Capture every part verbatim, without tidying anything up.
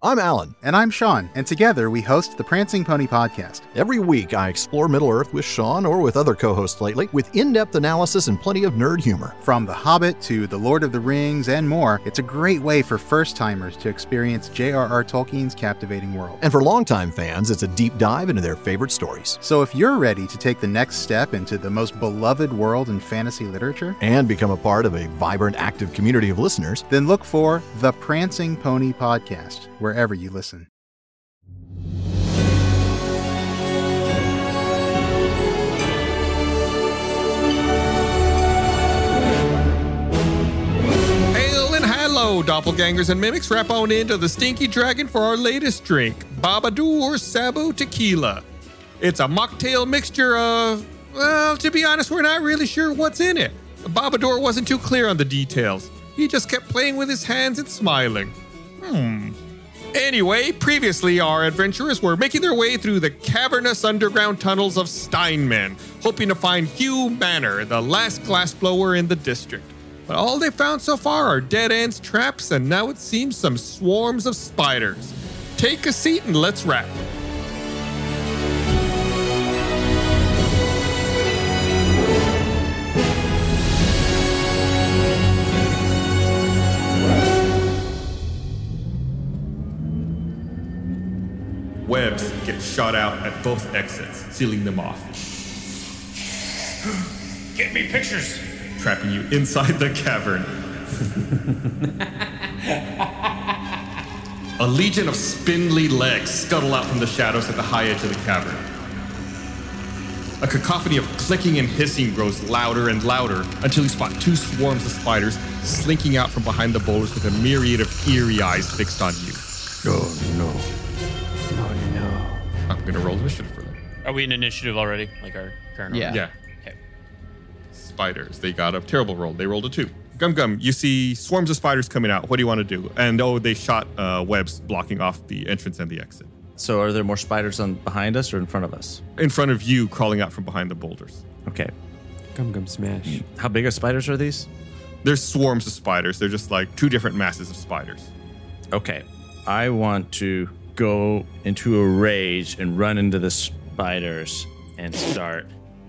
I'm Alan. And I'm Sean, and together we host the Prancing Pony Podcast. Every week I explore Middle-earth with Sean or with other co-hosts lately with in-depth analysis and plenty of nerd humor. From The Hobbit to The Lord of the Rings and more, it's a great way for first-timers to experience J R R Tolkien's captivating world. And for longtime fans, it's a deep dive into their favorite stories. So if you're ready to take the next step into the most beloved world in fantasy literature, and become a part of a vibrant, active community of listeners, then look for The Prancing Pony Podcast, wherever you listen. Hail and hello, doppelgangers and mimics. Wrap on into the Stinky Dragon for our latest drink, Babadoor Sabu Tequila. It's a mocktail mixture of, well, to be honest, we're not really sure what's in it. Babadoor wasn't too clear on the details. He just kept playing with his hands and smiling. Hmm. Anyway, previously our adventurers were making their way through the cavernous underground tunnels of Steinman, hoping to find Hugh Manor, the last glassblower in the district. But all they found so far are dead ends, traps, and now it seems some swarms of spiders. Take a seat and let's wrap. Webs get shot out at both exits, sealing them off. Get me pictures! Trapping you inside the cavern. A legion of spindly legs scuttle out from the shadows at the high edge of the cavern. A cacophony of clicking and hissing grows louder and louder until you spot two swarms of spiders slinking out from behind the boulders with a myriad of eerie eyes fixed on you. Oh no. I'm gonna roll initiative for them. Are we in initiative already? Like our current Yeah. order? Yeah. Okay. Spiders. They got a terrible roll. They rolled a two. Gum Gum, you see swarms of spiders coming out. What do you want to do? And oh, they shot uh, webs blocking off the entrance and the exit. So are there more spiders on behind us or in front of us? In front of you, crawling out from behind the boulders. Okay. Gum Gum Smash. How big of spiders are these? There's swarms of spiders. They're just like two different masses of spiders. Okay. I want to go into a rage and run into the spiders and start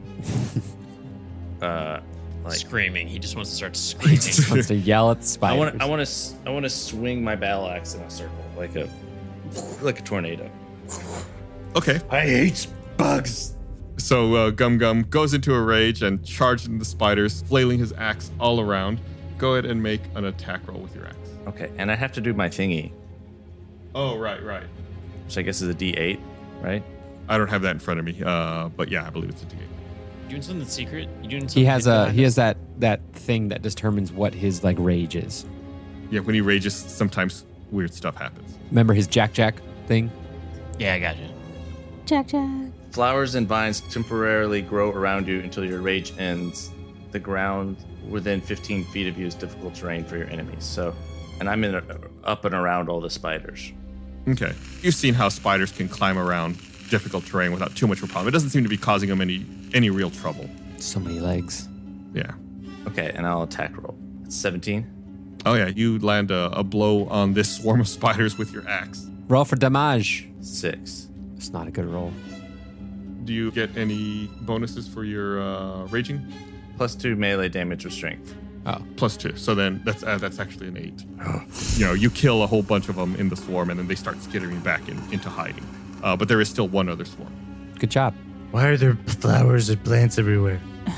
uh like Screaming. He just wants to start screaming. He just wants to yell at the I spiders. want I want to I want to swing my battle axe in a circle like a like a tornado. Okay. I hate bugs. So uh, Gum Gum goes into a rage and charges into the spiders, flailing his axe all around. Go ahead and make an attack roll with your axe. Okay, and I have to do my thingy, Oh, right, right. which I guess is a D eight, right? I don't have that in front of me, uh, but yeah, I believe it's a D eight. You doing something secret? You doing something he has a behind he us? has that that thing that determines what his like rage is. Yeah, when he rages, sometimes weird stuff happens. Remember his Jack Jack thing? Yeah, I got you. Jack Jack. Flowers and vines temporarily grow around you until your rage ends. The ground within fifteen feet of you is difficult terrain for your enemies. So, and I'm in a, up and around all the spiders. Okay. You've seen how spiders can climb around difficult terrain without too much of a problem. It doesn't seem to be causing them any any real trouble. So many legs. Yeah. Okay, and I'll attack roll. It's seventeen. Oh yeah, you land a, a blow on this swarm of spiders with your axe. Roll for damage. Six. It's not a good roll. Do you get any bonuses for your uh, raging? Plus two melee damage or strength. Oh, Plus two. So then that's uh, that's actually an eight. You know, you kill a whole bunch of them in the swarm, and then they start skittering back in, into hiding. Uh, but there is still one other swarm. good job. Why are there flowers and plants everywhere?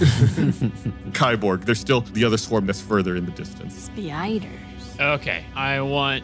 Kyborg, there's still the other swarm that's further in the distance. Spiders. Okay, I want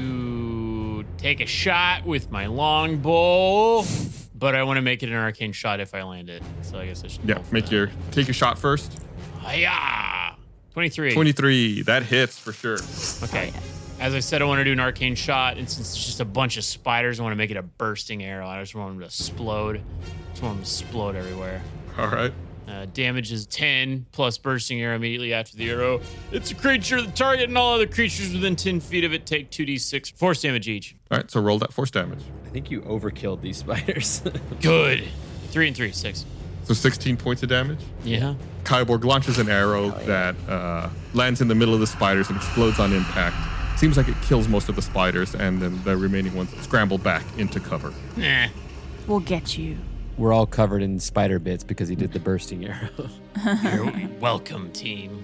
to take a shot with my longbow, but I want to make it an arcane shot if I land it. So I guess I should. Yeah, roll for make that. your take your shot first. Hiya! twenty-three. twenty-three, that hits for sure. Okay. As I said, I want to do an arcane shot, and since it's just a bunch of spiders, I want to make it a bursting arrow. I just want them to explode. I just want them to explode everywhere. All right. Uh, damage is ten plus bursting arrow immediately after the arrow. It's a creature. The target and all other creatures within ten feet of it take two d six force damage each. All right, so roll that force damage. I think you overkilled these spiders. Good. Three and three, six. So sixteen points of damage. Yeah. Kyborg launches an arrow that uh, lands in the middle of the spiders and explodes on impact. Seems like it kills most of the spiders, and then the remaining ones scramble back into cover. Eh. We'll get you. We're all covered in spider bits because he did the bursting arrow. You're welcome, team.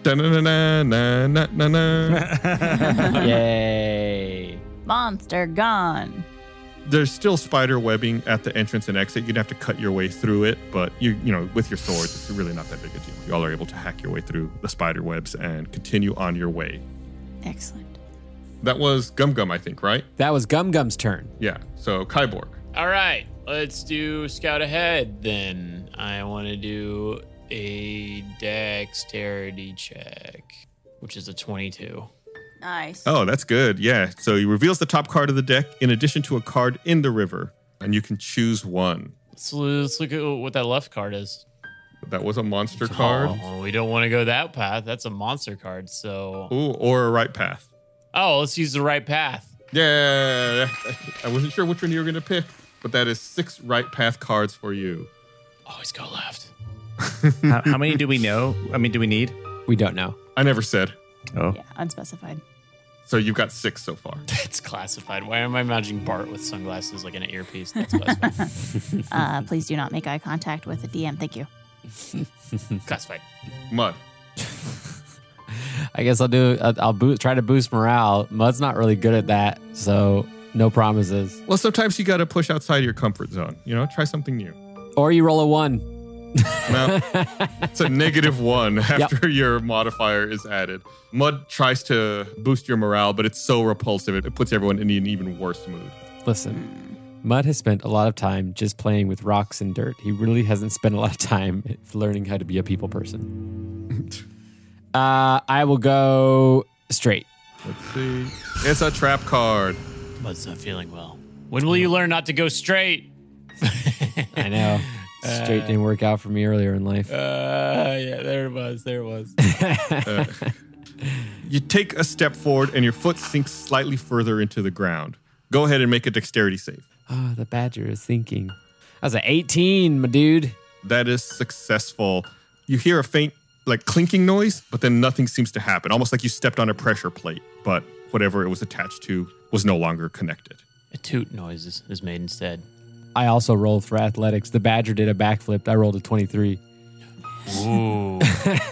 Da-na-na-na-na-na-na. Yay. Monster gone. There's still spider webbing at the entrance and exit. You'd have to cut your way through it, but you you know, with your swords, it's really not that big a deal. You all are able to hack your way through the spider webs and continue on your way. Excellent. That was Gum Gum, I think, right? That was Gum Gum's turn. Yeah. So Kyborg. All right, let's do scout ahead then. I want to do a dexterity check, which is a twenty-two. Nice. Oh, that's good. Yeah. So he reveals the top card of the deck in addition to a card in the river, and you can choose one. So let's look at what that left card is. That was a monster card. Oh, we don't want to go that path. That's a monster card. So, Ooh, or a right path. oh, let's use the right path. Yeah. I wasn't sure which one you were going to pick, but that is six right path cards for you. Always go left. how, how many do we know? I mean, do we need? We don't know. I never said. Oh. Yeah, unspecified. So you've got six so far. That's classified. Why am I imagining Bart with sunglasses like in an earpiece? That's classified. Uh, please do not make eye contact with the D M. Thank you. Classified. Mud. I guess I'll do. I'll, I'll boo- try to boost morale. Mud's not really good at that, so no promises. Well, sometimes you got to push outside your comfort zone. You know, try something new. Or you roll a one. No, it's a negative one after yep. your modifier is added. Mud tries to boost your morale, but it's so repulsive, it, it puts everyone in an even worse mood. Listen, Mud has spent a lot of time just playing with rocks and dirt. He really hasn't spent a lot of time learning how to be a people person. uh, I will go straight. Let's see. It's a trap card. Mud's not feeling well. When will you learn not to go straight? I know. Straight didn't work out for me earlier in life. Uh, yeah, there it was. There it was. uh, you take a step forward and your foot sinks slightly further into the ground. Go ahead and make a dexterity save. Oh, the badger is thinking. That was an eighteen, my dude. That is successful. You hear a faint, like, clinking noise, but then nothing seems to happen. Almost like you stepped on a pressure plate, but whatever it was attached to was no longer connected. A toot noise is, is made instead. I also rolled for athletics. The badger did a backflip. I rolled a twenty-three. Ooh.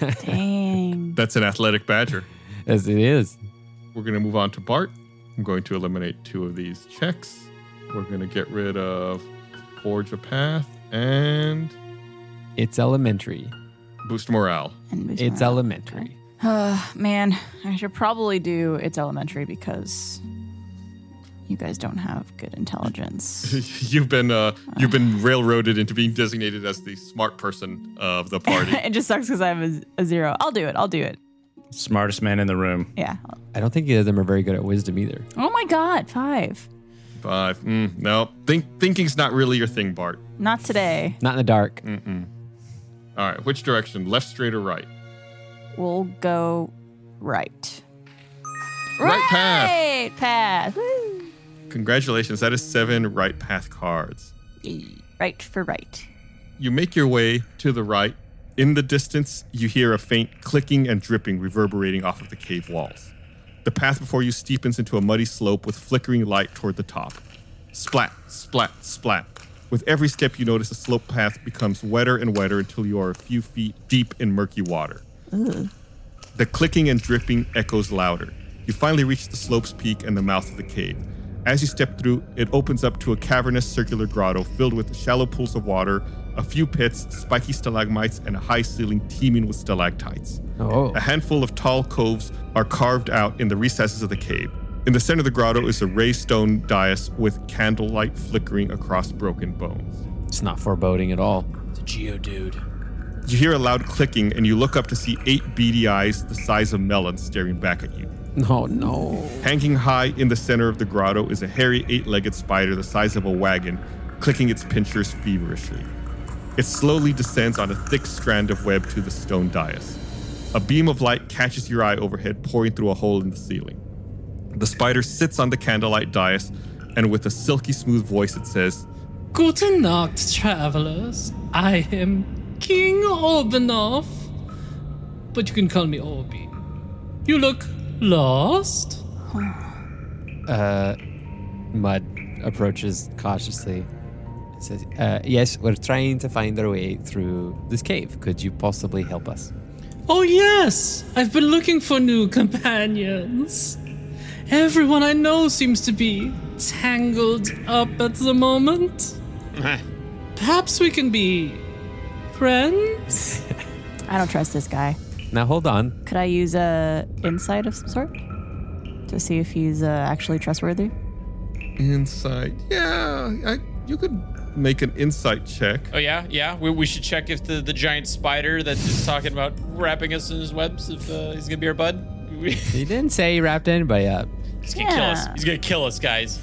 Dang. That's an athletic badger. As it is. We're going to move on to Bart. I'm going to eliminate two of these checks. We're going to get rid of Forge a Path and... It's elementary. Boost morale. And boost It's morale. elementary. Uh, man, I should probably do It's Elementary because you guys don't have good intelligence. you've been uh, you've been railroaded into being designated as the smart person of the party. It just sucks because I have a, a zero. I'll do it. I'll do it. Smartest man in the room. Yeah. I don't think either of them are very good at wisdom either. Oh my God, five. Five. Mm, no, Think thinking's not really your thing, Bart. Not today. Not in the dark. Mm-mm. All right, which direction? Left, straight, or right? We'll go right. Right path. Right path. Woo. Congratulations, that is seven right path cards. Yay. Right for right. You make your way to the right. In the distance, you hear a faint clicking and dripping reverberating off of the cave walls. The path before you steepens into a muddy slope with flickering light toward the top. Splat, splat, splat. With every step you notice the slope path becomes wetter and wetter until you are a few feet deep in murky water. Ooh. The clicking and dripping echoes louder. You finally reach the slope's peak and the mouth of the cave. As you step through, it opens up to a cavernous circular grotto filled with shallow pools of water, a few pits, spiky stalagmites, and a high ceiling teeming with stalactites. Oh. A handful of tall coves are carved out in the recesses of the cave. In the center of the grotto is a raised stone dais with candlelight flickering across broken bones. It's not foreboding at all. It's a Geodude. You hear a loud clicking, and you look up to see eight beady eyes the size of melons staring back at you. Oh, no. Hanging high in the center of the grotto is a hairy eight-legged spider the size of a wagon, clicking its pincers feverishly. It slowly descends on a thick strand of web to the stone dais. A beam of light catches your eye overhead, pouring through a hole in the ceiling. The spider sits on the candlelight dais, and with a silky smooth voice it says, Guten Nacht, travelers. I am King Orbanoff, but you can call me Orbi. You look lost? Uh, Mud approaches cautiously. Says, uh, yes, we're trying to find our way through this cave. Could you possibly help us? Oh, yes. I've been looking for new companions. Everyone I know seems to be tangled up at the moment. Perhaps we can be friends? I don't trust this guy. Now, hold on. Could I use a insight of some sort to see if he's uh, actually trustworthy? Insight. Yeah, I, you could make an insight check. Oh, yeah? Yeah? We, we should check if the, the giant spider that is talking about wrapping us in his webs, if uh, he's going to be our bud. He didn't say he wrapped anybody up. He's going to kill us. Yeah. He's going to kill us, guys.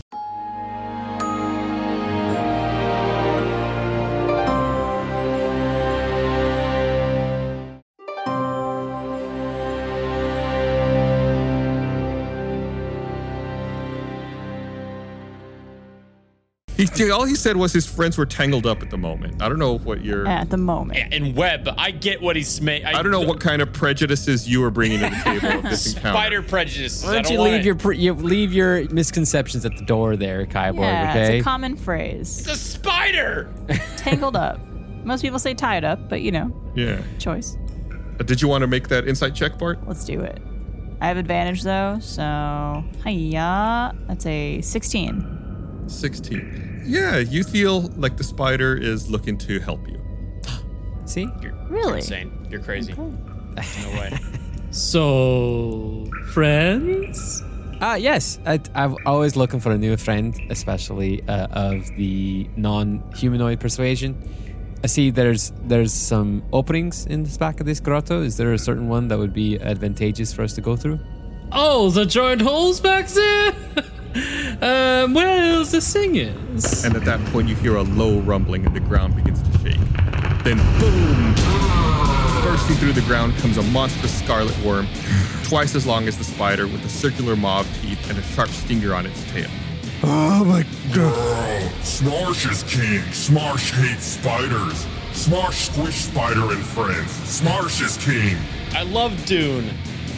He, all he said was his friends were tangled up at the moment. I don't know what your... At the moment. Yeah, and web. I get what he's made. I don't know what kind of prejudices you are bringing to the table at this encounter. Spider prejudice. Why don't you leave your pre- you leave your misconceptions at the door there, Kyborg, Yeah, okay? it's a common phrase. It's a spider! Tangled up. Most people say tied up, but you know, Yeah. choice. Uh, did you want to make that insight check, Bart? Let's do it. I have advantage though, so hiya. That's a sixteen. sixteen. Yeah, you feel like the spider is looking to help you. See? You're, Really? You're insane. You're crazy. Okay. No way. So, friends? Uh, yes, I, I'm always looking for a new friend, especially uh, of the non-humanoid persuasion. I see there's there's some openings in the back of this grotto. Is there a certain one that would be advantageous for us to go through? Oh, the giant holes back there? um, well, the thing is... And at that point, you hear a low rumbling and the ground begins to shake. Then, boom! Bursting through the ground comes a monstrous scarlet worm, twice as long as the spider, with a circular maw of teeth and a sharp stinger on its tail. Oh my god. Oh, Smarsh is king. Smarsh hates spiders. Smarsh squish spider and friends. Smarsh is king. I love Dune.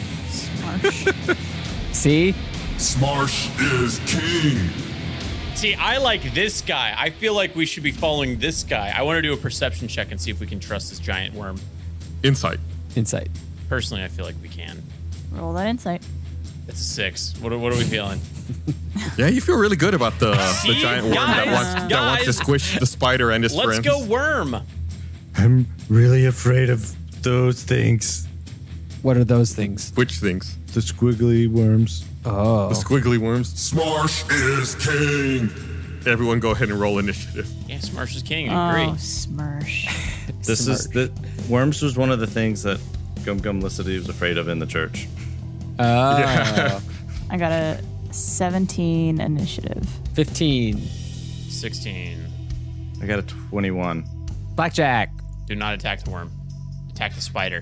See? Smarsh is king. See, I like this guy. I feel like we should be following this guy. I want to do a perception check and see if we can trust this giant worm. Insight. Insight. Personally, I feel like we can. Roll that insight. It's a six. What are, what are we feeling? Yeah, you feel really good about the, the See? giant worm that Guys, wants, that wants to guys. squish the spider and his Let's friends. go worm. I'm really afraid of those things. What are those things? Which things? The squiggly worms. Oh. The squiggly worms. Smarsh is king. Everyone go ahead and roll initiative. Yeah, Smarsh is king. I agree. Oh, Smirsh. This is the worms was one of the things that Gum Gum listed he was afraid of in the church. Oh. Yeah. I got a seventeen initiative. fifteen. sixteen. I got a twenty-one. Blackjack. Do not attack the worm. Attack the spider.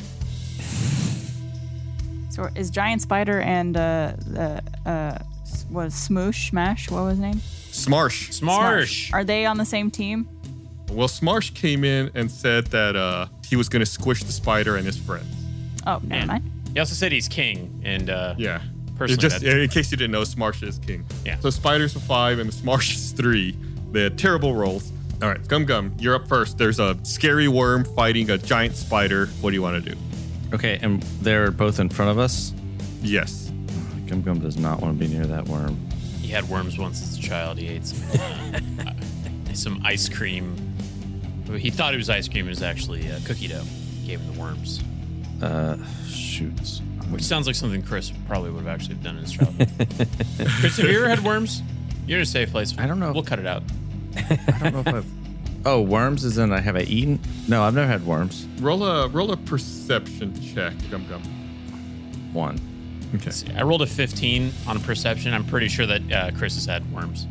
So is Giant Spider and uh, the uh, was Smoosh Smash? What was his name? Smarsh. Smarsh. Are they on the same team? Well, Smarsh came in and said that uh, he was going to squish the spider and his friends. Oh, never Yeah. mind. He also said he's king, and uh, Yeah. Personally, It just, that- in case you didn't know, Smarsh is king. Yeah. So Spider's a five and Smarsh is three. They had terrible rolls. All right, Gum Gum, you're up first. There's a scary worm fighting a giant spider. What do you want to do? Okay, and they're both in front of us. Yes. Gum Gum does not want to be near that worm. he had worms once as a child. He ate some uh, uh, some ice cream. He thought it was ice cream. It was actually uh, cookie dough. Gave him the worms. Uh, shoots. Which sounds like something Chris probably would have actually done in his childhood. Chris, have you ever had worms? You're in a safe place. I don't know. We'll cut it out. I don't know if I've. Oh, worms is in. I have I eaten? No, I've never had worms. Roll a roll a perception check, Gum Gum. One. Okay. See, I rolled a fifteen on a perception. I'm pretty sure that uh, Chris has had worms.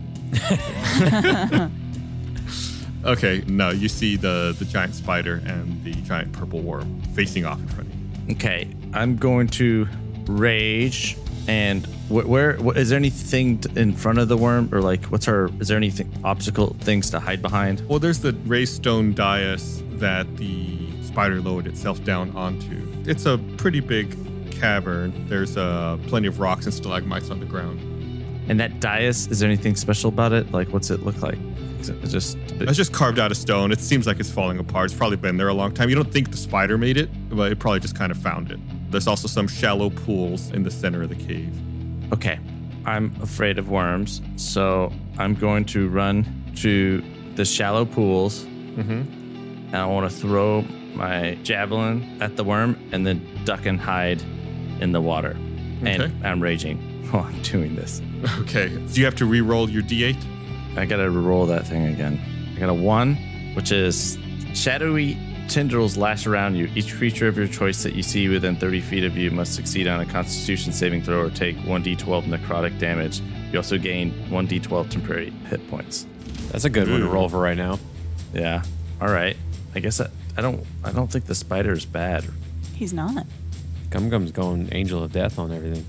Okay, no, you see the, the giant spider and the giant purple worm facing off in front of you. Okay, I'm going to rage. And wh- where wh- is there anything t- in front of the worm, or like what's our? Is there anything obstacle things to hide behind? Well, there's the raised stone dais that the spider lowered itself down onto. It's a pretty big cavern, there's uh, plenty of rocks and stalagmites on the ground. And that dais, is there anything special about it? Like, what's it look like? Is it just It's just carved out of stone. It seems like it's falling apart. It's probably been there a long time. You don't think the spider made it, but it probably just kind of found it. There's also some shallow pools in the center of the cave. Okay. I'm afraid of worms, so I'm going to run to the shallow pools, Mm-hmm. and I want to throw my javelin at the worm and then duck and hide in the water. Okay. And I'm raging while I'm doing this. Okay. So you have to re-roll your D eight? I gotta roll that thing again. I got a one, which is shadowy tendrils lash around you. Each creature of your choice that you see within thirty feet of you must succeed on a Constitution saving throw or take one d twelve necrotic damage. You also gain one d twelve temporary hit points. That's a good one to roll for right now. Yeah. All right. I guess I, I don't. I don't think the spider is bad. He's not. Gum Gum's going Angel of Death on everything.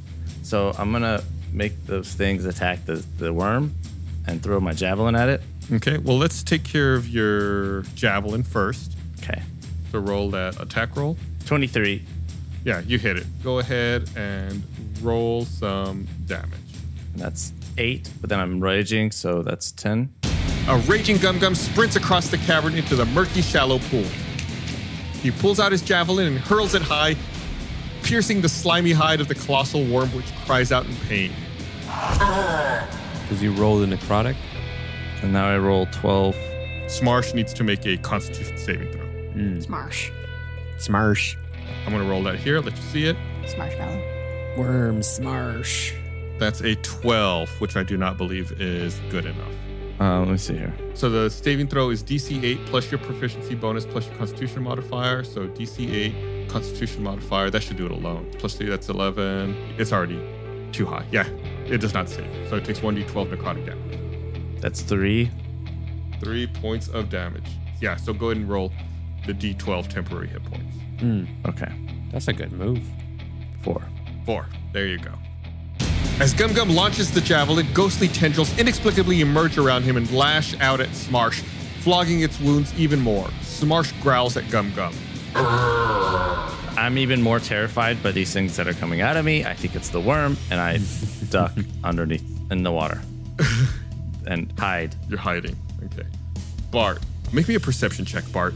So I'm gonna make those things attack the the worm, and throw my javelin at it. Okay. Well, let's take care of your javelin first. Okay. So roll that attack roll. twenty-three. Yeah, you hit it. Go ahead and roll some damage. And that's eight, but then I'm raging, so that's ten. A raging Gum Gum sprints across the cavern into the murky, shallow pool. He pulls out his javelin and hurls it high, piercing the slimy hide of the colossal worm, which cries out in pain. Because you rolled a necrotic? And now I roll twelve. Smarsh needs to make a Constitution saving throw. Mm. Smarsh. Smarsh. I'm going to roll that here. Let you see it. Smarshmallow. Worm Smarsh. That's a twelve, which I do not believe is good enough. Uh, let me see here. So the saving throw is D C eight plus your proficiency bonus plus your Constitution modifier. So D C eight, Constitution modifier, that should do it alone. Plus three, that's eleven. It's already too high. Yeah, it does not save. So it takes one d twelve necrotic damage. That's three. Three points of damage. Yeah, so go ahead and roll the d twelve temporary hit points. Mm. Okay. That's a good move. Four. Four. There you go. As Gum Gum launches the javelin, ghostly tendrils inexplicably emerge around him and lash out at Smarsh, flogging its wounds even more. Smarsh growls at Gum Gum. I'm even more terrified by these things that are coming out of me. I think it's the worm, and I duck underneath in the water and hide. You're hiding. Okay. Bart, make me a perception check, Bart.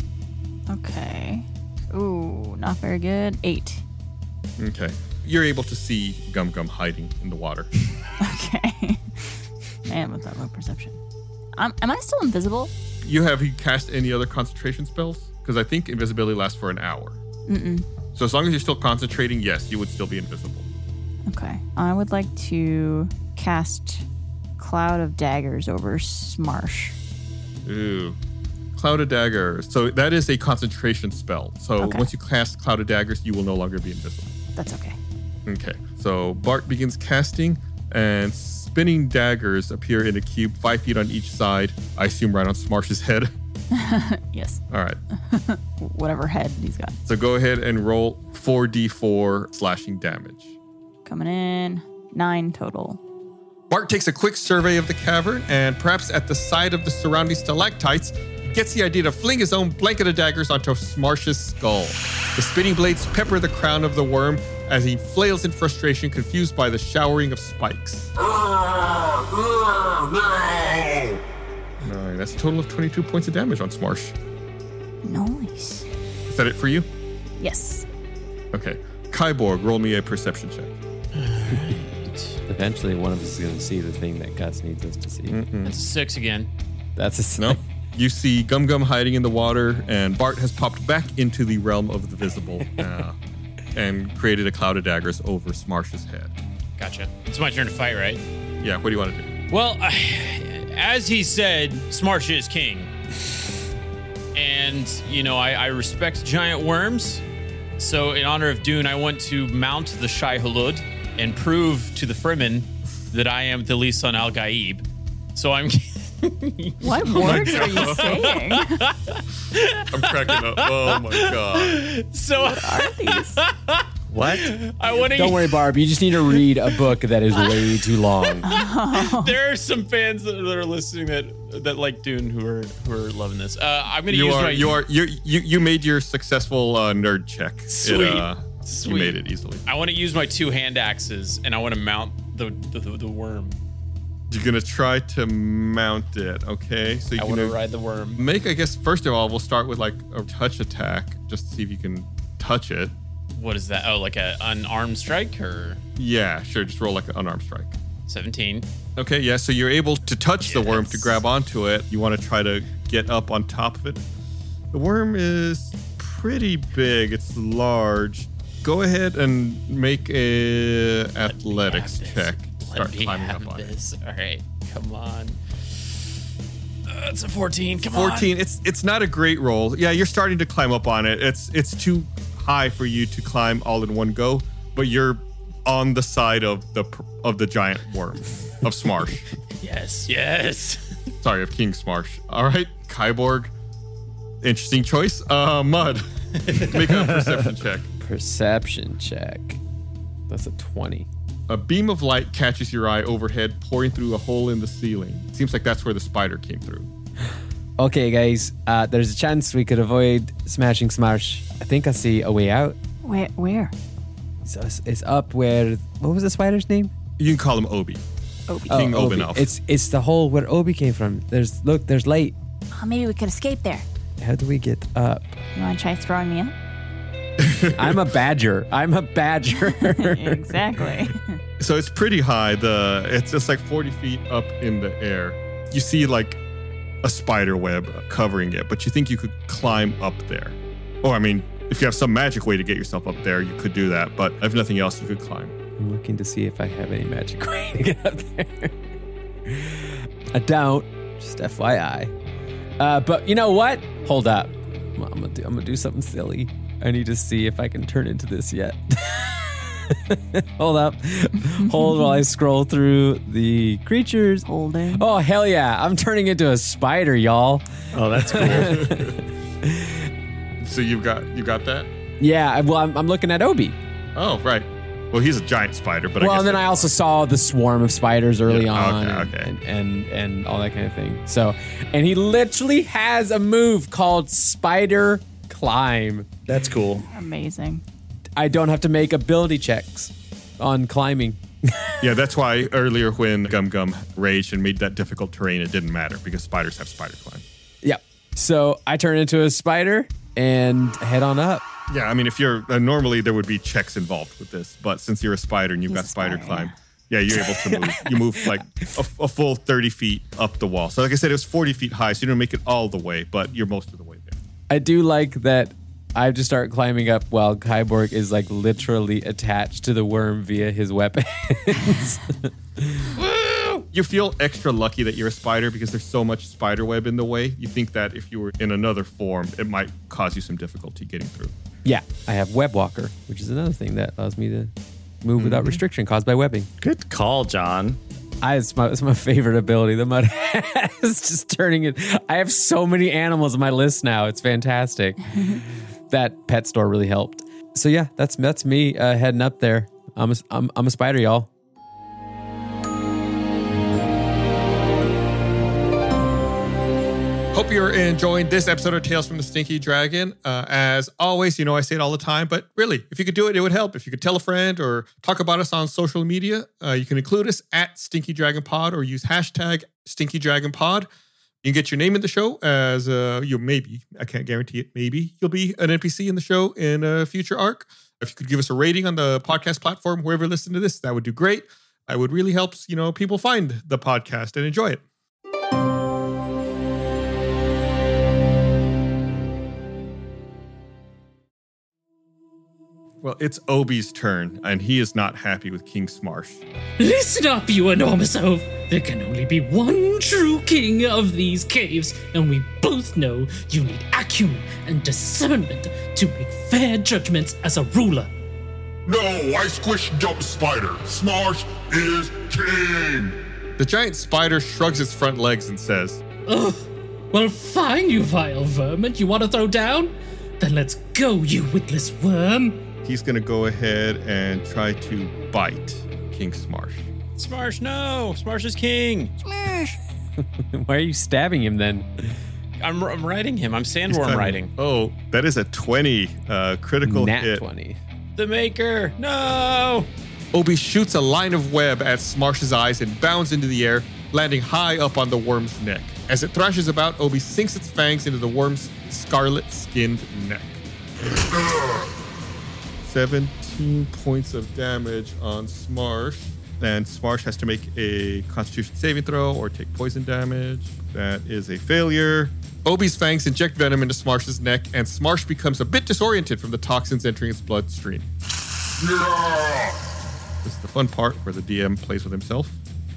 Okay. Ooh, not very good. Eight. Okay. You're able to see Gum Gum hiding in the water. Okay. Man, with that low perception. Um, am I still invisible? You have you cast any other concentration spells? Because I think invisibility lasts for an hour. Mm-mm. So as long as you're still concentrating, yes, you would still be invisible. Okay. I would like to cast Cloud of Daggers over Smarsh. Ooh. Cloud of Daggers. So that is a concentration spell. So Okay. once you cast Cloud of Daggers, you will no longer be invisible. That's okay. Okay. So Bart begins casting, and spinning daggers appear in a cube five feet on each side. I assume right on Smarsh's head. Yes. All right. Whatever head he's got. So go ahead and roll four d four slashing damage. Coming in. Nine total. Bart takes a quick survey of the cavern, and perhaps at the sight of the surrounding stalactites, he gets the idea to fling his own blanket of daggers onto Smarsh's skull. The spinning blades pepper the crown of the worm as he flails in frustration, confused by the showering of spikes. Nine. That's a total of twenty-two points of damage on Smarsh. Nice. Is that it for you? Yes. Okay. Kyborg, roll me a perception check. Eventually, one of us is going to see the thing that Gus needs us to see. That's a six again. That's a six. No. You see Gum Gum hiding in the water, and Bart has popped back into the realm of the visible uh, and created a cloud of daggers over Smarsh's head. Gotcha. It's my turn to fight, right? Yeah, what do you want to do? Well, I, as he said, Smarsh is king. And, you know, I, I respect giant worms. So in honor of Dune, I want to mount the Shai Hulud and prove to the Fremen that I am the Lisan Al Gaib. So I'm... What words are you saying? I'm cracking up. Oh my god. So What are these? What? I want to... Don't worry, Barb. You just need to read a book that is way too long. There are some fans that are listening that that like Dune who are who are loving this. Uh, I'm going to You use are my... you are you you you made your successful uh, nerd check. Sweet. It, uh, Sweet. You made it easily. I want to use my two hand axes, and I want to mount the the, the, the worm. You're gonna try to mount it, okay? So you I want to gonna ride the worm. make. I guess first of all, we'll start with like a touch attack, just to see if you can touch it. What is that? Oh, like a unarmed strike or Yeah, sure. Just roll like an unarmed strike. seventeen? Okay, yeah. So you're able to touch the worm to grab onto it. You want to try to get up on top of it. The worm is pretty big. It's large. Go ahead and make a athletics check. Start Let me climbing have up on this. All right, come on. Uh, it's a fourteen. Come on. fourteen. It's it's not a great roll. Yeah, you're starting to climb up on it. It's it's too high for you to climb all in one go, but you're on the side of the of the giant worm of Smarsh. Yes, yes. Sorry, of King Smarsh. All right, Kyborg. Interesting choice. Uh, Mud. Make a perception check. Perception check. That's a twenty. A beam of light catches your eye overhead, pouring through a hole in the ceiling. Seems like that's where the spider came through. Okay, guys. Uh, there's a chance we could avoid smashing Smarsh. I think I see a way out. Where? Where? So it's, it's up where. What was the spider's name? You can call him Obi. Obi. King Oh, Obi. Obenelf. It's it's the hole where Obi came from. There's look. There's light. Oh, maybe we could escape there. How do we get up? You want to try throwing me out? I'm a badger. I'm a badger. Exactly. So it's pretty high. The it's just like forty feet up in the air. You see like a spider web covering it, but you think you could climb up there. Or I mean, if you have some magic way to get yourself up there, you could do that. But if nothing else, you could climb. I'm looking to see if I have any magic way to get up there. I don't. Just F Y I. Uh, but you know what? Hold up. I'm, I'm gonna do. I'm gonna do something silly. I need to see if I can turn into this yet. Hold up. Hold while I scroll through the creatures. Holding. Oh hell yeah! I'm turning into a spider, y'all. Oh, that's cool. So you've got you got that? Yeah. Well, I'm, I'm looking at Obi. Oh right. Well, he's a giant spider, but I Well, guess and then that- I also saw the swarm of spiders early Yeah, on, okay, and, okay. And, and and all that kind of thing. So, and he literally has a move called Spider Climb. That's cool. Amazing. I don't have to make ability checks on climbing. Yeah, that's why earlier when Gum Gum raged and made that difficult terrain, it didn't matter because spiders have spider climb. Yep. So I turn into a spider and head on up. Yeah, I mean, if you're uh, normally there would be checks involved with this, but since you're a spider and you've He's got a spider spider, climb, yeah, you're able to move. You move like a, a full thirty feet up the wall. So, like I said, it was forty feet high, so you don't make it all the way, but you're most of the way there. I do like that I have to start climbing up while Kyborg is like literally attached to the worm via his weapons. You feel extra lucky that you're a spider because there's so much spider web in the way. You think that if you were in another form, it might cause you some difficulty getting through. Yeah, I have Web Walker, which is another thing that allows me to move without restriction caused by webbing. Good call, John. I, it's, my, it's my favorite ability. The mud is just turning it. I have so many animals on my list now. It's fantastic. That pet store really helped. So yeah, that's that's me uh, heading up there. I'm a, I'm, I'm a spider, y'all. Hope you're enjoying this episode of Tales from the Stinky Dragon. Uh, as always, you know I say it all the time, but really, if you could do it, it would help. If you could tell a friend or talk about us on social media, uh, you can include us at Stinky Dragon Pod or use hashtag Stinky Dragon Pod. You can get your name in the show as uh, you maybe, I can't guarantee it, maybe you'll be an N P C in the show in a future arc. If you could give us a rating on the podcast platform, wherever you listen to this, that would do great. It would really help, you know, people find the podcast and enjoy it. Well, it's Obi's turn, and he is not happy with King Smarsh. Listen up, you enormous oaf! There can only be one true king of these caves, and we both know you need acumen and discernment to make fair judgments as a ruler. No, I squish jump spider. Smarsh is king. The giant spider shrugs its front legs and says, Ugh. Well, fine, you vile vermin. You want to throw down? Then let's go, you witless worm. he's going to go ahead and try to bite King Smarsh. Smarsh, no! Smarsh is king! Why are you stabbing him then? I'm, I'm riding him. I'm He's sandworm kinda- riding. Oh, that is a twenty uh, critical Nat hit. twenty. The Maker. No. Obi shoots a line of web at Smarsh's eyes and bounds into the air, landing high up on the worm's neck. As it thrashes about, Obi sinks its fangs into the worm's scarlet-skinned neck. seventeen points of damage on Smarsh. And Smarsh has to make a Constitution saving throw or take poison damage. That is a failure. Obi's fangs inject venom into Smarsh's neck, and Smarsh becomes a bit disoriented from the toxins entering its bloodstream. Yeah! This is the fun part where the D M plays with himself.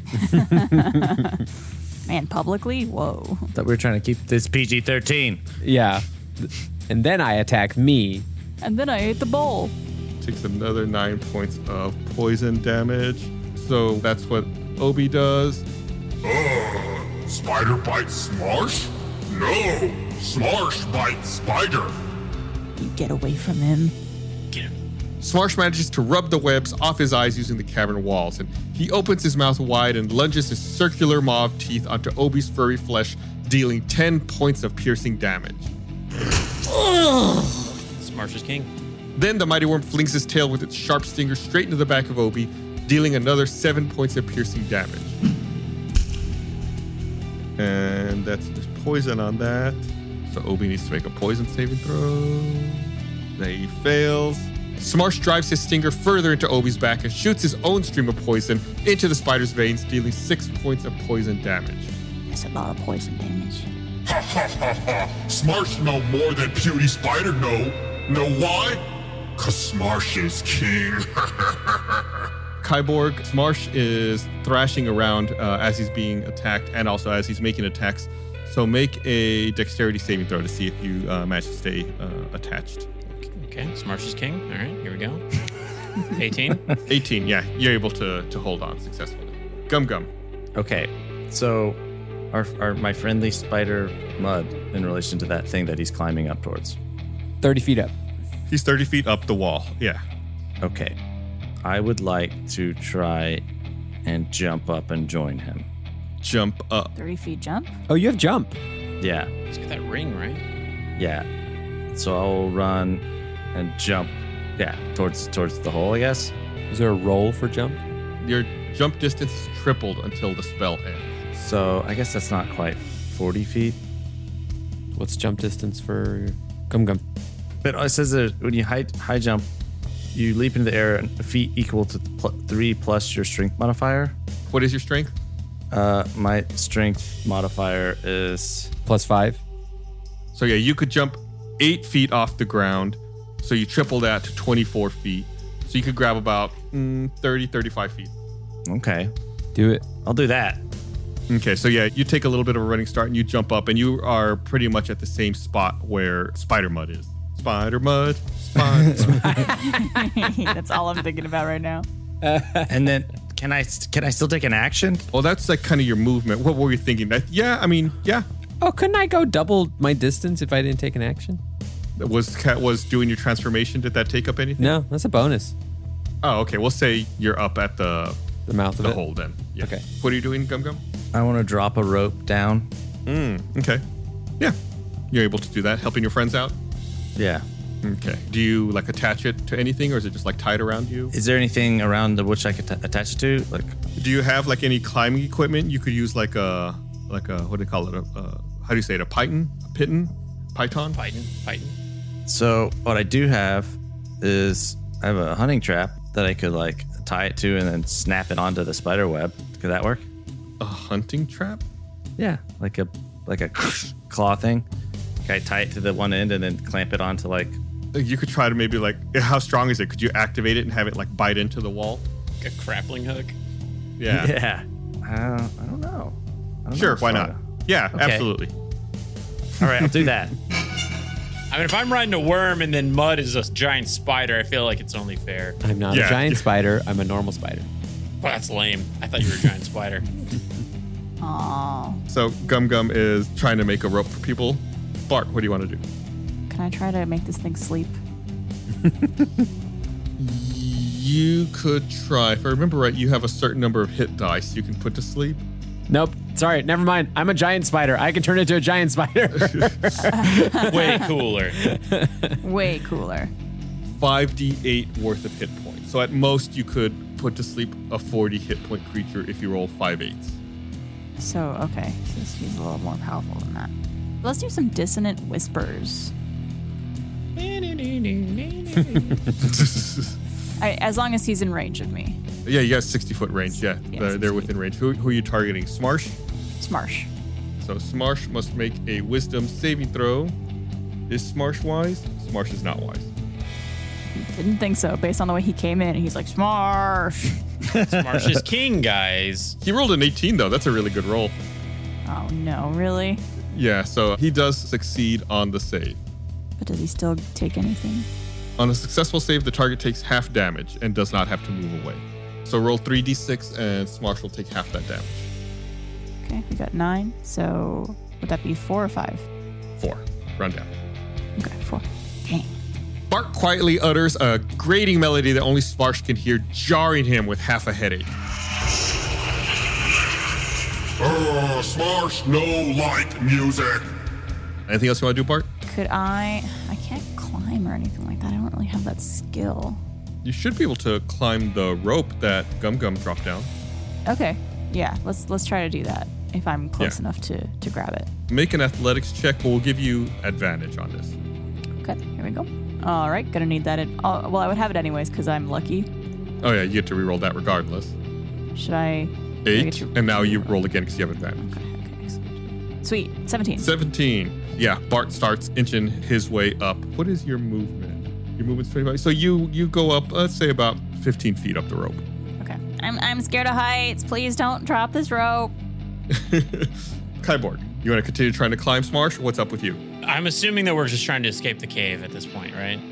Man, publicly? Whoa. Thought we were trying to keep this P G thirteen. Yeah. And then I attack me. And then I ate the bowl. Takes another nine points of poison damage. So that's what Obi does. Uh, spider bites Smarsh? No! Smarsh bites Spider! You get away from him. Get him. Smarsh manages to rub the webs off his eyes using the cavern walls, and he opens his mouth wide and lunges his circular mauve teeth onto Obi's furry flesh, dealing ten points of piercing damage. Smarsh is king. Then the mighty worm flings his tail with its sharp stinger straight into the back of Obi, dealing another seven points of piercing damage. And that's just poison on that. So Obi needs to make a poison saving throw. He fails. Smarsh drives his stinger further into Obi's back and shoots his own stream of poison into the spider's veins, dealing six points of poison damage. That's a lot of poison damage. Ha ha ha ha! Smarsh know more than Pewdie Spider know. Know why? Cause Smarsh is king. Kyborg, Smarsh is thrashing around uh, as he's being attacked and also as he's making attacks. So make a dexterity saving throw to see if you uh, manage to stay uh, attached. Okay, Smarsh is king. All right, here we go. eighteen. eighteen, yeah. You're able to, to hold on successfully. Gum Gum. Okay, so our, our my friendly spider Mud in relation to that thing that he's climbing up towards. thirty feet up. He's thirty feet up the wall, yeah. Okay, I would like to try and jump up and join him. Jump up. thirty feet jump? Oh, you have jump. Yeah, Let's get that ring, right? yeah. So I'll run and jump, yeah, towards towards the hole, I guess. Is there a roll for jump? Your jump distance is tripled until the spell ends. So I guess that's not quite forty feet. What's jump distance for Gum Gum? But it says that when you high, high jump, you leap into the air a feet equal to pl- three plus your strength modifier. What is your strength? Uh, my strength modifier is Plus five. So yeah, you could jump eight feet off the ground. So you triple that to twenty-four feet. So you could grab about mm, thirty, thirty-five feet. okay. Do it. I'll do that. Okay, so yeah, you take a little bit of a running start and you jump up and you are pretty much at the same spot where Spider Mud is. Spider Mud, Spider Mud. That's all I'm thinking about right now. And then can I can I still take an action? Well, that's like kind of your movement. What were you thinking? That, yeah, I mean, yeah. Oh, couldn't I go double my distance if I didn't take an action? Was was doing your transformation, did that take up anything? No, that's a bonus. Oh, okay. We'll say you're up at the The mouth of the it. hole then. Yeah. Okay. What are you doing, Gum Gum? I want to drop a rope down. Mm, okay. Yeah. You're able to do that, helping your friends out? Yeah. Okay. Do you like attach it to anything or is it just like tied around you? Is there anything around the which I could t- attach it to? Like, Do you have like any climbing equipment? You could use like a, like a, what do they call it? A, uh, how do you say it? A python? A piton? Python? Fighting, fighting. so what I do have is I have a hunting trap that I could like tie it to and then snap it onto the spider web. Could that work? A hunting trap? Yeah, like a like a claw thing. Can I tie it to the one end and then clamp it onto like? You could try to maybe like, how strong is it? Could you activate it and have it like bite into the wall? Like a grappling hook. Yeah. Yeah. Uh, I don't know. I don't Sure, know, why Florida. not? Yeah, Okay. absolutely. All right, I'll do that. I mean, if I'm riding a worm and then Mud is a giant spider, I feel like it's only fair. I'm not Yeah. a giant spider. I'm a normal spider. Well, that's lame. I thought you were a giant spider. Aww. So Gum Gum is trying to make a rope for people. Bark, what do you want to do? Can I try to make this thing sleep? You could try. If I remember right, you have a certain number of hit dice you can put to sleep. Nope. Sorry, never mind. I'm a giant spider. I can turn into a giant spider. Way cooler. Way cooler. five d eight worth of hit points. So at most, you could put to sleep a forty hit point creature if you roll five eights. So, okay. So he's a little more powerful than that. Let's do some dissonant whispers. I, as long as he's in range of me. Yeah, you got sixty foot range. Yeah, Yeah, they're, they're within range. Who, who are you targeting? Smarsh? Smarsh. So Smarsh must make a wisdom saving throw. Is Smarsh wise? Smarsh is not wise. Didn't think so, based on the way he came in. And he's like, Smarsh. Smarsh is king, guys. He rolled an eighteen, though. That's a really good roll. Oh, no, really? Yeah, so he does succeed on the save. But does he still take anything? On a successful save, the target takes half damage and does not have to move away. So roll three d six and Smarsh will take half that damage. Okay, we got nine. So would that be four or five? Four. Run down. Okay, four. Dang. Bart quietly utters a grating melody that only Smarsh can hear, jarring him with half a headache. Uh, Smarsh no like music. Anything else you want to do, Bart? Could I... I can't climb or anything like that. I don't really have that skill. You should be able to climb the rope that Gum Gum dropped down. Okay. Yeah, let's let's try to do that if I'm close Yeah. enough to, to grab it. Make an athletics check, but we'll give you advantage on this. Okay, here we go. All right, gonna need that. Ad- oh, well, I would have it anyways because I'm lucky. Oh yeah, you get to reroll that regardless. Should I? do I Eight, get to and now you re-roll? roll again because you have advantage. Okay, okay, excellent. Sweet, seventeen. seventeen. Yeah, Bart starts inching his way up. What is your movement? Your movement's twenty-five. So you you go up, let's say about fifteen feet up the rope. Okay. I'm I'm scared of heights. Please don't drop this rope. Kyborg, you want to continue trying to climb, Smarsh? What's up with you? I'm assuming that we're just trying to escape the cave at this point, right?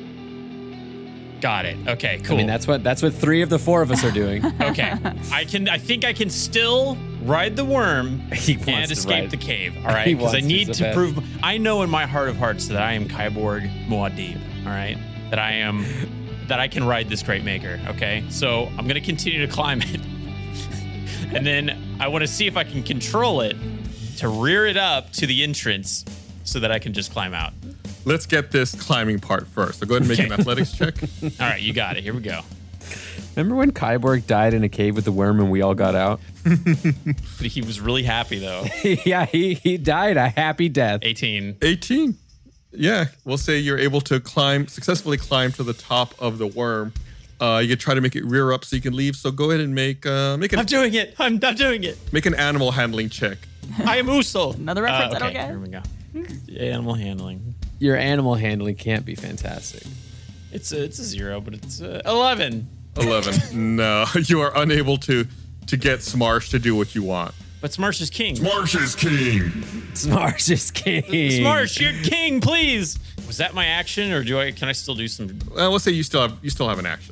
Got it. Okay, cool. I mean, that's what that's what three of the four of us are doing. Okay, I can. I think I can still ride the worm He wants and to escape ride- the cave. All right, He because I wants to need so to bad. prove. I know in my heart of hearts that I am Kyborg Muad'Dib. All right, that I am. That I can ride this great maker. Okay, so I'm gonna continue to climb it, and then I want to see if I can control it to rear it up to the entrance, so that I can just climb out. Let's get this climbing part first. So go ahead and make an Okay. athletics check. All right, you got it. Here we go. Remember when Kyborg died in a cave with the worm and we all got out? But he was really happy though. Yeah, he, he died a happy death. eighteen. eighteen. Yeah, we'll say you're able to climb, successfully climb to the top of the worm. Uh, you can try to make it rear up so you can leave. So go ahead and make uh, make an I'm doing it. I'm, I'm doing it. make an animal handling check. I am Usul. Another reference Uh, I don't okay, get. here we go. Animal handling. Your animal handling can't be fantastic. It's a, it's a zero, but it's a eleven. eleven. No, you are unable to to get Smarsh to do what you want. But Smarsh is king. Smarsh is king. Smarsh is king. Smarsh, you're king, please. Was that my action, or do I? Can I still do some? Uh, we'll say you still have you still have an action.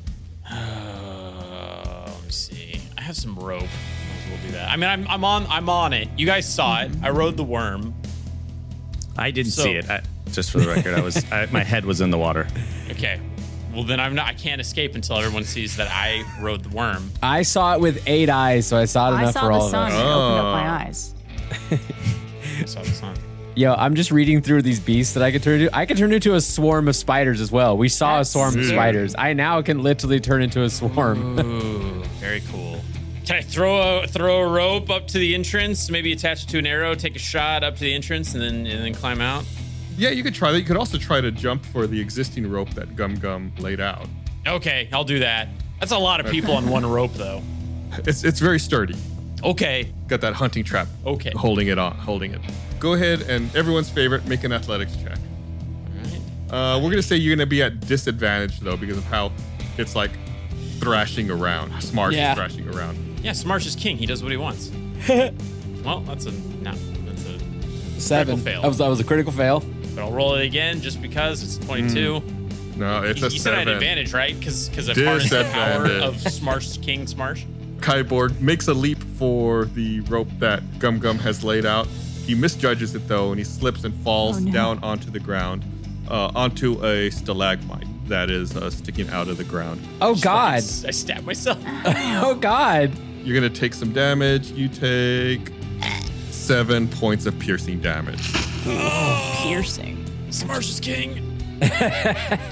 Uh, let me see. I have some rope. Might as well do that. I mean, I'm I'm on I'm on it. You guys saw it. I rode the worm. I didn't So- see it. I, just for the record, I was I, my head was in the water. Okay. Well, then I'm not. I can't escape until everyone sees that I rode the worm. I saw it with eight eyes, so I saw it I enough saw for the all sun of and us. it opened up Oh. my eyes. I saw the sun. Yo, I'm just reading through these beasts that I could turn into. I could turn into a swarm of spiders as well. We saw That's a swarm of scary. spiders. I now can literally turn into a swarm. Ooh, very cool. Can I throw a throw a rope up to the entrance? Maybe attach it to an arrow, take a shot up to the entrance, and then and then climb out. Yeah, you could try that. You could also try to jump for the existing rope that Gum Gum laid out. Okay, I'll do that. That's a lot of people on one rope, though. It's it's very sturdy. Okay. Got that hunting trap. Okay. Holding it on, holding it. Go ahead and everyone's favorite, make an athletics check. Uh, we're gonna say you're gonna be at disadvantage though because of how it's like thrashing around. Smarsh Yeah. is thrashing around. Yeah, Smarsh is king. He does what he wants. Well, that's a no. That's a Seven. critical fail. That was, that was a critical fail. But I'll roll it again just because it's twenty-two. No, it's You, a you said I had seven. advantage, right? Because because I've harnessed the power of Smarsh King Smarsh. Kyborg makes a leap for the rope that Gum Gum has laid out. He misjudges it though, and he slips and falls Oh, no. down onto the ground, uh, onto a stalagmite that is uh, sticking out of the ground. Oh God. I stabbed myself. Oh God. You're gonna take some damage. You take seven points of piercing damage. Piercing. Smarsh is king.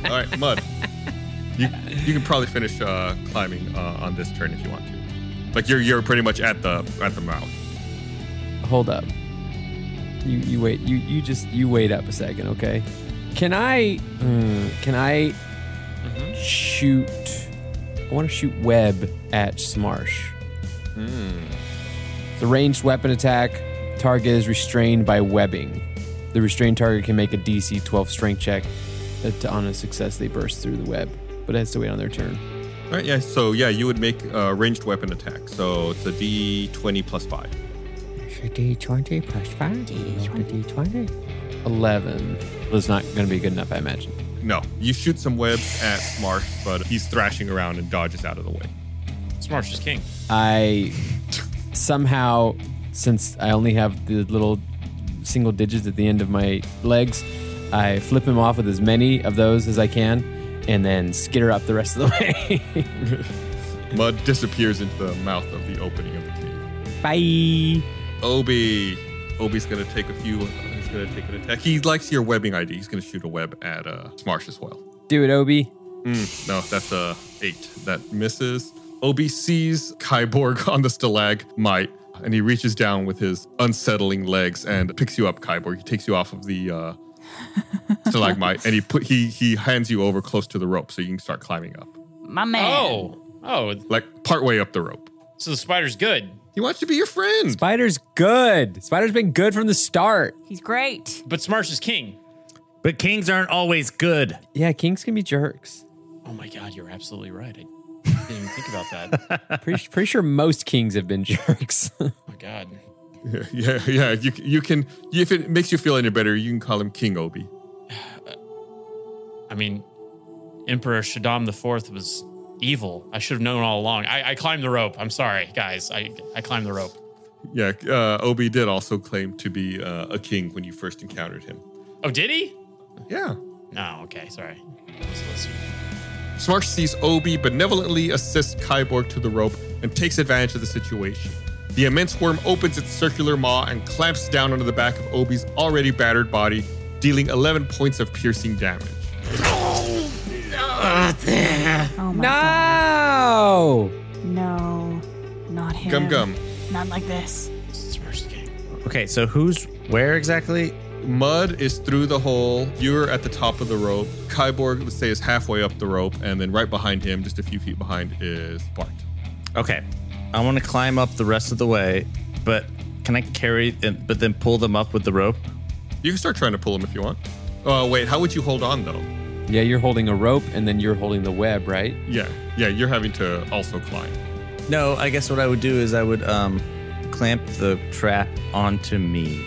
All right, Mud. You you can probably finish uh, climbing uh, on this turn if you want to. Like you're you're pretty much at the at the mouth. Hold up. You you wait. You you just you wait up a second, okay? Can I uh, can I mm-hmm. shoot? I want to shoot web at Smarsh. Mm. The ranged weapon attack. Target is restrained by webbing. The restrained target can make a D C twelve strength check. That on a success, they burst through the web, but it has to wait on their turn. All right, yeah. So yeah, you would make a ranged weapon attack. So it's a D twenty plus five. It's a D twenty plus five. D twenty. eleven. Well, it's not going to be good enough, I imagine. No, you shoot some webs at Smarsh, but he's thrashing around and dodges out of the way. Smarsh is king. I somehow, since I only have the little single digits at the end of my legs, I flip him off with as many of those as I can, and then skitter up the rest of the way. Mud disappears into the mouth of the opening of the cave. Bye. Obi. Obi's gonna take a few. He's gonna take an attack. He likes your webbing I D. He's gonna shoot a web at uh, Smarsh as well. Do it, Obi. Mm, no, that's a eight. That misses. Obi sees Kyborg on the stalagmite, and he reaches down with his unsettling legs and picks you up, Kyborg. He takes you off of the uh, stalagmite, and he put he he hands you over close to the rope so you can start climbing up. My man. Oh, oh, like partway up the rope. So the spider's good. He wants to be your friend. Spider's good. Spider's been good from the start. He's great. But Smarsh is king. But kings aren't always good. Yeah, kings can be jerks. Oh my God, you're absolutely right. I didn't even think about that. pretty, pretty sure most kings have been jerks. Oh my God. Yeah, yeah, yeah. You you can if it makes you feel any better, you can call him King Obi. I mean, Emperor Shaddam the Fourth was evil. I should have known all along. I, I climbed the rope. I'm sorry, guys. I I climbed the rope. Yeah, uh, Obi did also claim to be uh, a king when you first encountered him. Oh, did he? Yeah. No, okay, sorry. Smarsh sees Obi benevolently assist Kyborg to the rope and takes advantage of the situation. The immense worm opens its circular maw and clamps down onto the back of Obi's already battered body, dealing eleven points of piercing damage. Oh my no! God. No! Not him. Gum Gum. Not like this. Smarsh game. Okay, so who's where exactly? Mud is through the hole. You're at the top of the rope. Kyborg, let's say, is halfway up the rope, and then right behind him, just a few feet behind, is Bart. Okay, I want to climb up the rest of the way, but can I carry it, but then pull them up with the rope? You can start trying to pull him if you want. Oh, wait, how would you hold on, though? Yeah, you're holding a rope, and then you're holding the web, right? Yeah, yeah, you're having to also climb. No, I guess what I would do is I would um, clamp the trap onto me.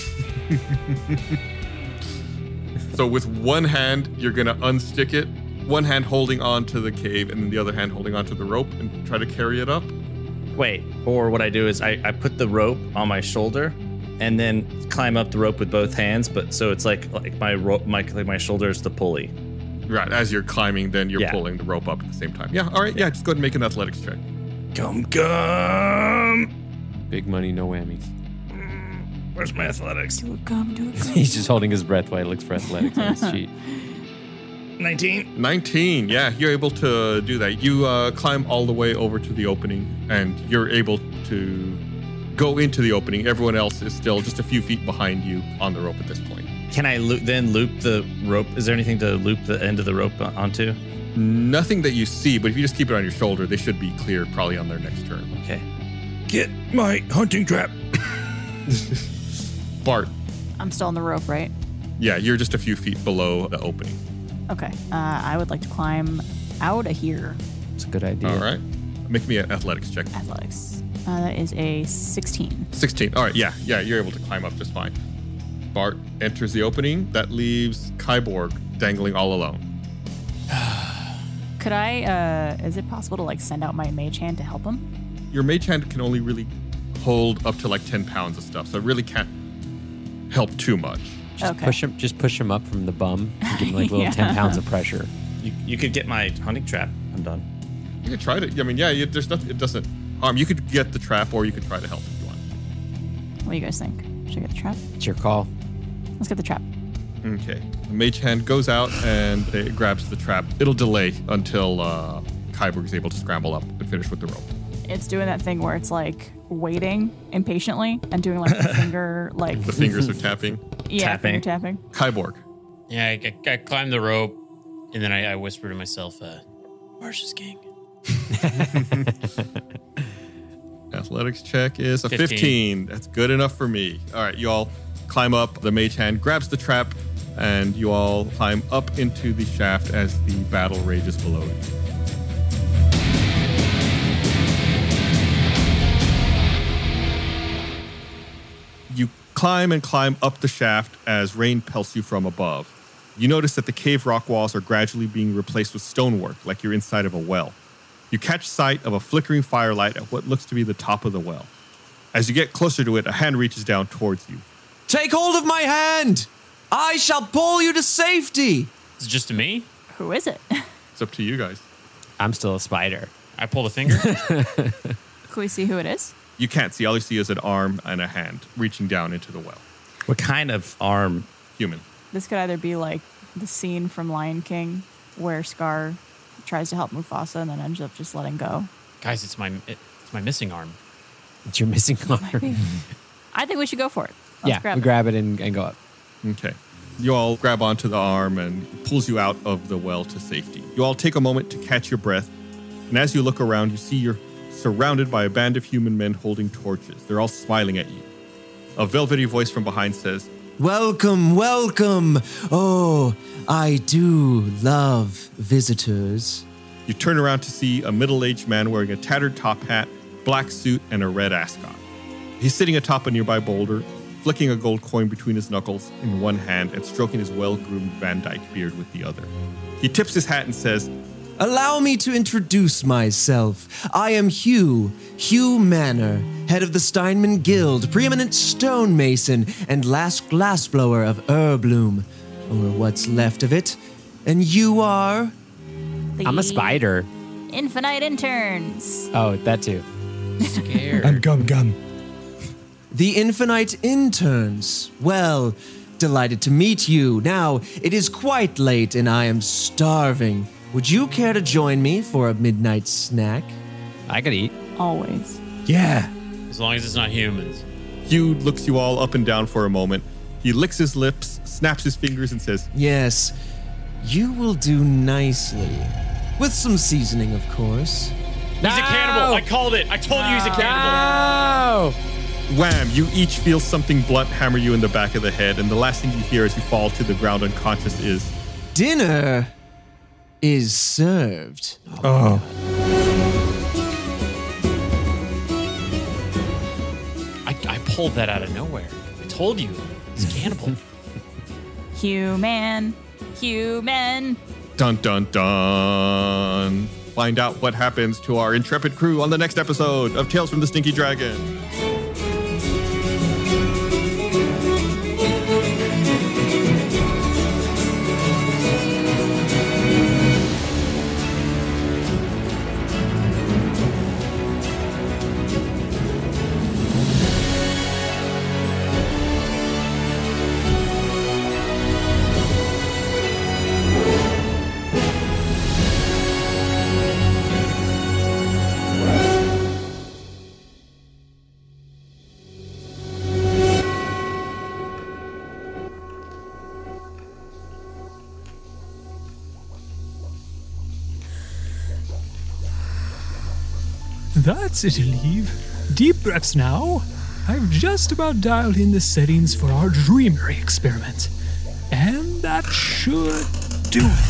So with one hand, you're going to unstick it, one hand holding on to the cave, and then the other hand holding onto the rope and try to carry it up? Wait, or what I do is I, I put the rope on my shoulder and then climb up the rope with both hands, but so it's like like my rope, my, like my shoulder is the pulley. Right, as you're climbing, then you're Yeah. pulling the rope up at the same time. Yeah, all right, yeah, just go ahead and make an athletics check. Gum gum. Big money, no whammies. Where's my athletics? Do it, gum. Do it, gum. He's just holding his breath while he looks for athletics on his sheet. nineteen. nineteen, yeah, you're able to do that. You uh, climb all the way over to the opening, and you're able to go into the opening. Everyone else is still just a few feet behind you on the rope at this point. Can I loop, then loop the rope? Is there anything to loop the end of the rope onto? Nothing that you see, but if you just keep it on your shoulder, they should be clear probably on their next turn. Okay. Get my hunting trap. Bart, I'm still on the rope, right? yeah, you're just a few feet below the opening. Okay. Uh, I would like to climb out of here. It's a good idea. All right. Make me an athletics check. Athletics. Uh, that is a sixteen. sixteen. All right, yeah, yeah, you're able to climb up just fine. Bart enters the opening. That leaves Kyborg dangling all alone. Could I, uh, is it possible to like send out my mage hand to help him? Your mage hand can only really hold up to like ten pounds of stuff, so it really can't help too much. Just Okay. push him. Just push him up from the bum. And give him like little Yeah. ten pounds of pressure. You, you could get my hunting trap. I'm done. You could try to. I mean, yeah, you, there's nothing. It doesn't harm. You could get the trap, or you could try to help if you want. What do you guys think? Should I get the trap? It's your call. Let's get the trap. Okay. The mage hand goes out and it grabs the trap. It'll delay until uh, Kyborg is able to scramble up and finish with the rope. It's doing that thing where it's like waiting impatiently and doing like the finger, like The fingers are tapping. yeah, tapping. finger tapping. Kyborg. Yeah, I, I, I climbed the rope, and then I, I whisper to myself, uh, Marsh's king. Athletics check is a fifteen. fifteen. That's good enough for me. All right, you all climb up. The mage hand grabs the trap, and you all climb up into the shaft as the battle rages below you. You climb and climb up the shaft as rain pelts you from above. You notice that the cave rock walls are gradually being replaced with stonework, like you're inside of a well. You catch sight of a flickering firelight at what looks to be the top of the well. As you get closer to it, a hand reaches down towards you. Take hold of my hand! I shall pull you to safety! Is it just to me? Who is it? It's up to you guys. I'm still a spider. I pull a finger. Can we see who it is? You can't see. All you see is an arm and a hand reaching down into the well. What kind of arm? Human. This could either be like the scene from Lion King where Scar tries to help Mufasa and then ends up just letting go. Guys, it's my it's my missing arm. It's your missing arm. I think we should go for it. Let's yeah, grab we it. grab it and, and go up. Okay. You all grab onto the arm and it pulls you out of the well to safety. You all take a moment to catch your breath. And as you look around, you see you're surrounded by a band of human men holding torches. They're all smiling at you. A velvety voice from behind says, Welcome, welcome! Oh, I do love visitors. You turn around to see a middle-aged man wearing a tattered top hat, black suit, and a red ascot. He's sitting atop a nearby boulder, flicking a gold coin between his knuckles in one hand and stroking his well-groomed Van Dyke beard with the other. He tips his hat and says, Allow me to introduce myself. I am Hugh, Hugh Manor, head of the Steinman Guild, preeminent stonemason, and last glassblower of Erbloom, or what's left of it. And you are? I'm a spider. Infinite interns. Oh, that too. Scared. I'm Gum Gum. The Infinite Interns. Well, delighted to meet you. Now, it is quite late and I am starving. Would you care to join me for a midnight snack? I could eat. Always. Yeah. As long as it's not humans. Hugh looks you all up and down for a moment. He licks his lips, snaps his fingers, and says, Yes, you will do nicely. With some seasoning, of course. He's a cannibal. I called it. I told you he's a cannibal. No! Wham! You each feel something blunt hammer you in the back of the head, and the last thing you hear as you fall to the ground unconscious is, Dinner is served. Oh. I, I pulled that out of nowhere. I told you. He's a cannibal. Human. Human. dun dun dun. Find out what happens to our intrepid crew on the next episode of Tales from the Stinky Dragon. That's it, Leave. Deep breaths now. I've just about dialed in the settings for our dreamery experiment. And that should do it.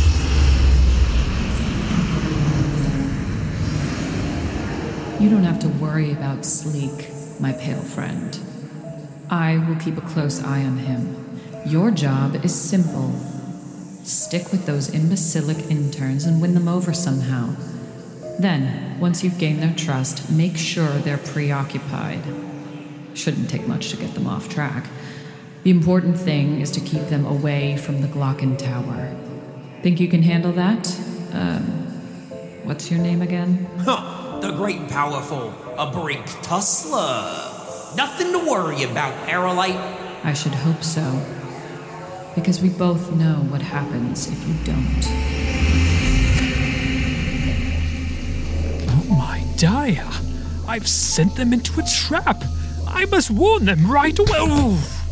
You don't have to worry about Sleek, my pale friend. I will keep a close eye on him. Your job is simple. Stick with those imbecilic interns and win them over somehow. Then, once you've gained their trust, make sure they're preoccupied. Shouldn't take much to get them off track. The important thing is to keep them away from the Glocken Tower. Think you can handle that? Um, what's your name again? Huh, the great and powerful, a Brink Tussler. Nothing to worry about, Aerolite. I should hope so. Because we both know what happens if you don't. Oh my Dia! I've sent them into a trap! I must warn them right away! Oh.